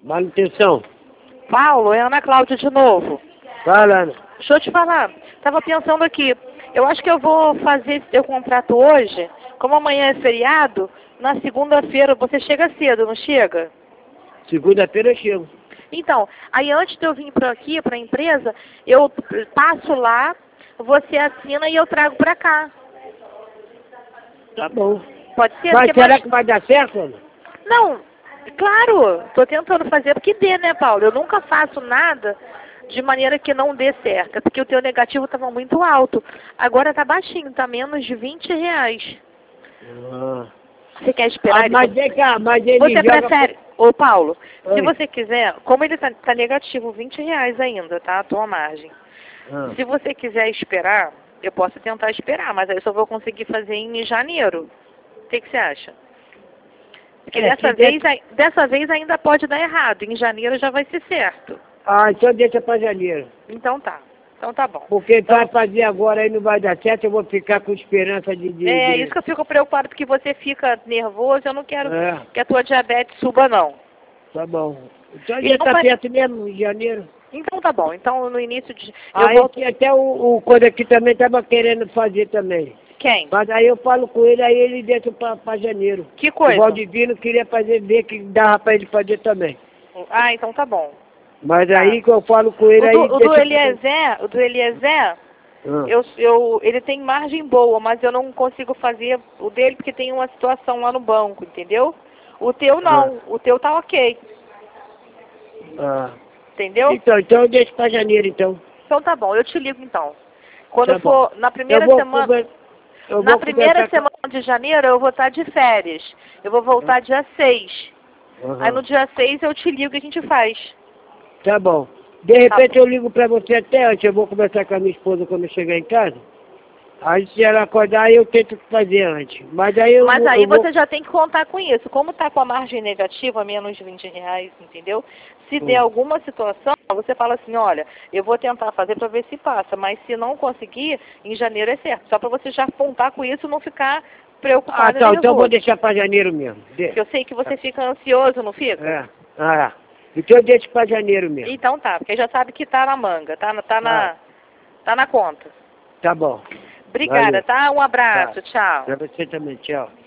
Manutenção. Paulo, é Ana Cláudia de novo. Fala, Ana. Deixa eu te falar. Tava pensando aqui. Eu acho que eu vou fazer esse teu contrato hoje. Como amanhã é feriado, na segunda-feira você chega cedo, não chega? Segunda-feira eu chego. Então, aí antes de eu vir para aqui, para a empresa, eu passo lá, você assina e eu trago para cá. Tá bom. Pode ser? Mas Porque será que vai dar certo, Ana? Não, claro, estou tentando fazer porque dê, né, Paulo? Eu nunca faço nada de maneira que não dê certo, é porque o teu negativo estava muito alto. Agora está baixinho, está menos de R$ 20. Ah. Você quer esperar? Mas vem cá, mas ele Você joga... prefere... Ô, Paulo, se Oi. você quiser, como ele tá negativo, R$ 20 ainda, tá? A tua margem. Ah. Se você quiser esperar, eu posso tentar esperar, mas aí eu só vou conseguir fazer em janeiro. O que você acha? Porque dessa vez ainda pode dar errado. Em janeiro já vai ser certo. Ah, então deixa pra janeiro. Então tá. Então tá bom. Porque Então, vai fazer agora aí não vai dar certo, eu vou ficar com esperança de... isso que eu fico preocupado, porque você fica nervoso, eu não quero É. que a tua diabetes suba, não. Tá bom. Então E já não tá vai- perto mesmo, em janeiro. Então tá bom. Então no início de... Eu Aí volto... que até o coisa aqui também tava querendo fazer também. Quem? Mas aí eu falo com ele, aí ele deixa pra janeiro. Que O coisa? Valdivino queria ver que dava pra ele fazer também. Ah, então tá bom. Mas Tá. aí que eu falo com ele, aí O do deixa pra- Eliezer, Ah. ele tem margem boa, mas eu não consigo fazer o dele porque tem uma situação lá no banco, entendeu? O teu não, o teu tá ok, Ah. entendeu? Então eu deixo pra janeiro, então. Então tá bom, eu te ligo então. Quando Tá bom. for na primeira Eu vou semana, eu na vou primeira conversar semana de janeiro eu vou estar de férias. Eu vou voltar dia 6. Aham. Aí no dia 6 eu te ligo e a gente faz. Tá bom. De repente eu ligo pra você até antes, eu vou conversar com a minha esposa quando eu chegar em casa. Aí se ela acordar, eu tento fazer antes. Mas aí eu Mas eu aí vou... você já tem que contar com isso. Como está com a margem negativa, menos de R$ 20, entendeu? Se der alguma situação, você fala assim, olha, eu vou tentar fazer para ver se passa, mas se não conseguir, em janeiro é certo. Só para você já contar com isso e não ficar preocupado e tá, nervoso. então eu vou deixar pra janeiro mesmo. Porque eu sei que você fica ansioso, não fica? É. Ah, então eu deixo pra janeiro mesmo. Então tá, porque já sabe que tá na manga, tá na conta. Tá bom. Obrigada, Valeu. tá? Um abraço, Tá. tchau. Pra você também, tchau.